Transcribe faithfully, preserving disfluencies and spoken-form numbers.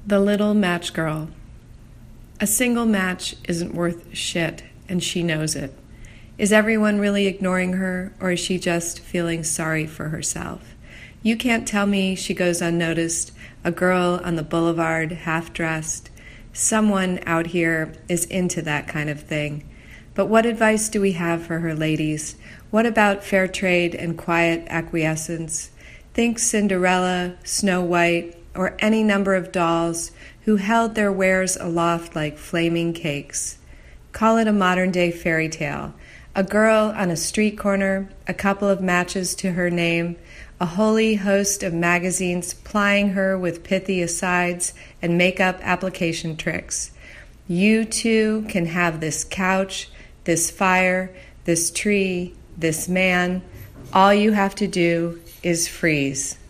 The Little Match Girl. A single match isn't worth shit, and she knows it. Is everyone really ignoring her, or is she just feeling sorry for herself? You can't tell me she goes unnoticed, a girl on the boulevard, half-dressed. Someone out here is into that kind of thing. But what advice do we have for her, ladies? What about fair trade and quiet acquiescence? Think Cinderella, Snow White, or any number of dolls who held their wares aloft like flaming cakes. Call it a modern-day fairy tale. A girl on a street corner, a couple of matches to her name, a holy host of magazines plying her with pithy asides and makeup application tricks. You too can have this couch, this fire, this tree, this man. All you have to do is freeze.